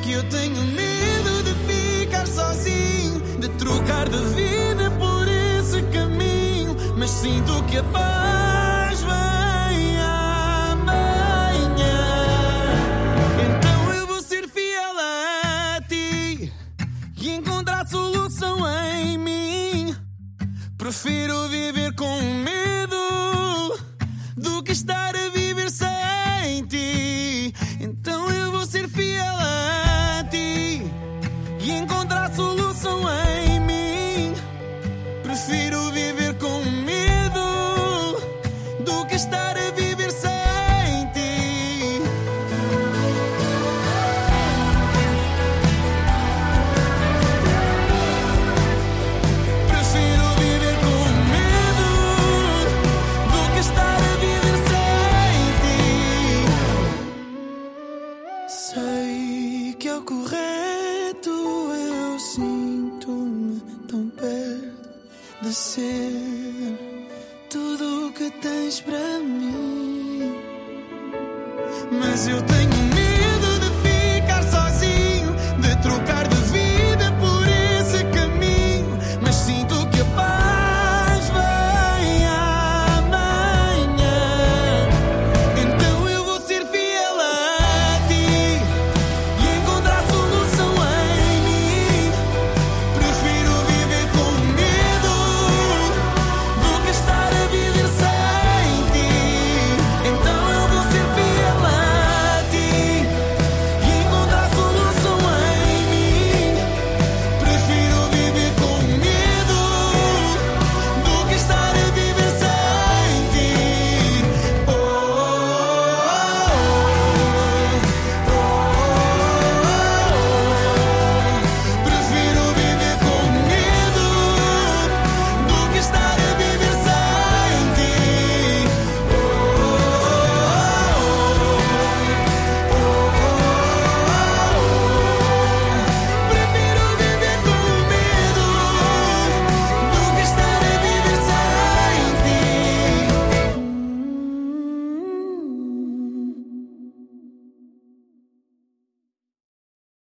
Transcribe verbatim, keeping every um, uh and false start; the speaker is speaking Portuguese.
que eu tenho medo de ficar sozinho, de trocar de vida por esse caminho. Mas sinto que a paz vem amanhã. Então eu vou ser fiel a ti e encontrar solução em mim. Prefiro viver com medo do que estar a viver sem ti. Então eu vou ser fiel a ti e encontrar solução em mim. Prefiro viver com medo do que estar a viver sem ti. Prefiro viver com medo do que estar a viver sem ti. Sei que é o correto, eu sinto-me tão perto de ser tudo o que tens para mim. Mas eu tenho